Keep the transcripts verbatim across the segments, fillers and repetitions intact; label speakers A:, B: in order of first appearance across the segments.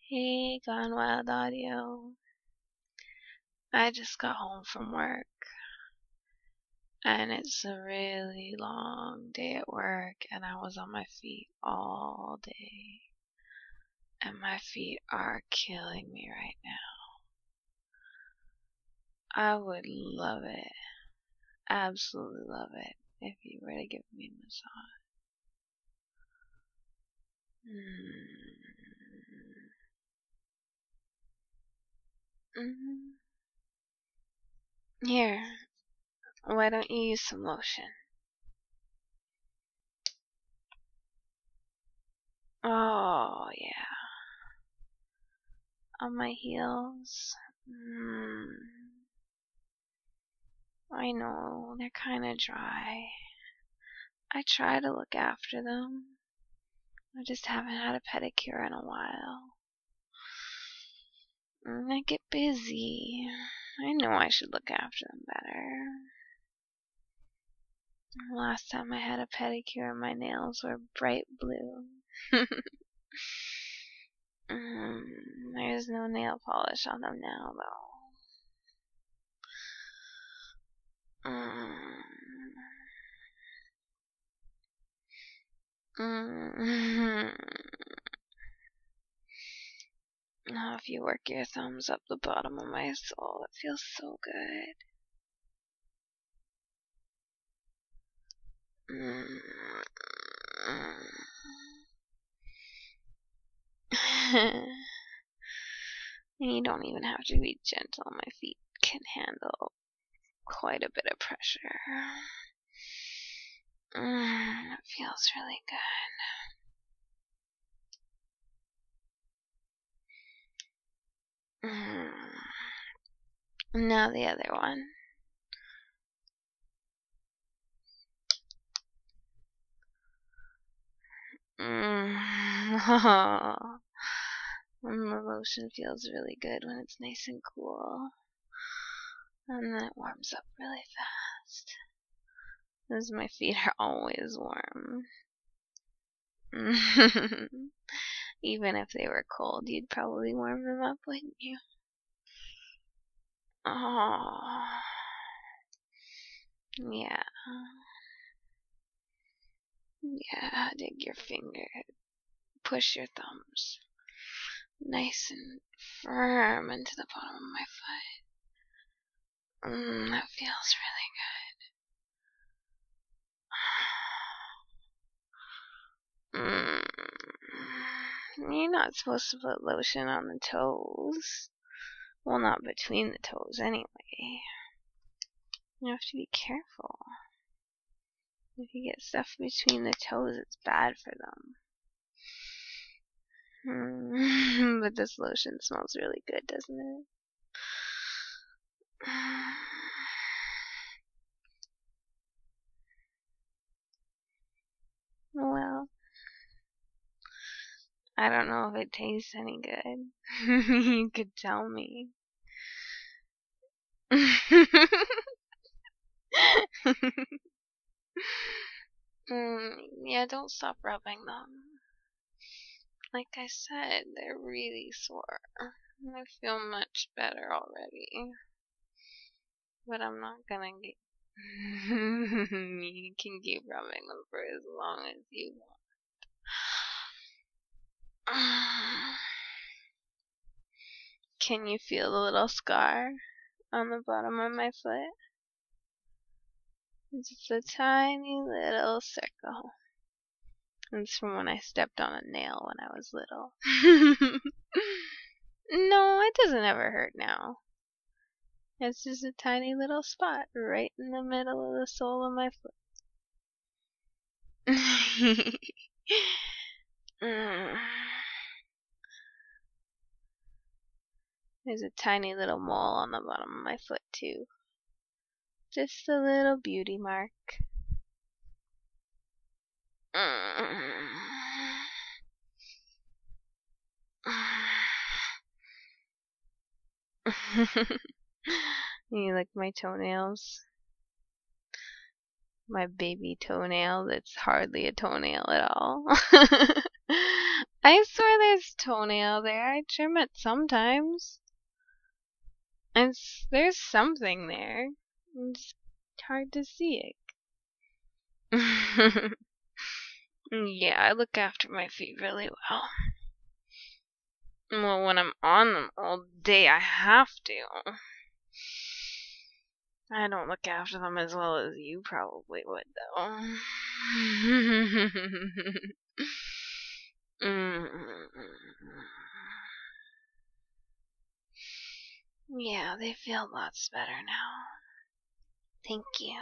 A: Hey, Gone Wild Audio. I just got home from work, and it's a really long day at work, and I was on my feet all day, and my feet are killing me right now. I would love it, absolutely love it, if you were to give me a massage. Mm. Mm-hmm. Here, why don't you use some lotion? Oh, yeah. On my heels. Mm. I know, they're kind of dry. I try to look after them. I just haven't had a pedicure in a while. And I get busy. I know I should look after them better. Last time I had a pedicure, my nails were bright blue. mm, there's no nail polish on them now, though. Mm. Mm. Oh, if you work your thumbs up the bottom of my soul, it feels so good. Mm. You don't even have to be gentle. My feet can handle quite a bit of pressure. Mm, it feels really good. Mm. Now the other one. Mm. Oh. And the lotion feels really good when it's nice and cool. And then it warms up really fast. Because my feet are always warm. Even if they were cold, you'd probably warm them up, wouldn't you? Oh. Yeah. Yeah, dig your finger. Push your thumbs nice and firm into the bottom of my foot. Mm, that feels really good. Mm. You're not supposed to put lotion on the toes. Well, not between the toes, anyway. You have to be careful. If you get stuff between the toes, it's bad for them. Mm. But this lotion smells really good, doesn't it? Well, I don't know if it tastes any good. You could tell me. mm, yeah, don't stop rubbing them. Like I said, they're really sore. I feel much better already. But I'm not gonna get. You can keep rubbing them for as long as you want. Can you feel the little scar on the bottom of my foot? It's just a tiny little circle. It's from when I stepped on a nail when I was little. No, it doesn't ever hurt now. It's just a tiny little spot right in the middle of the sole of my foot. mm. There's a tiny little mole on the bottom of my foot, too. Just a little beauty mark. You like my toenails? My baby toenail that's hardly a toenail at all. I swear there's toenail there. I trim it sometimes. It's, there's something there. It's hard to see it. Yeah, I look after my feet really well. Well, when I'm on them all day, I have to. I don't look after them as well as you probably would, though. Mm. Yeah, they feel lots better now. Thank you.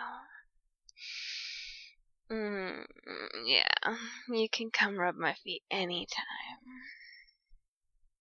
A: Mm, yeah, you can come rub my feet anytime.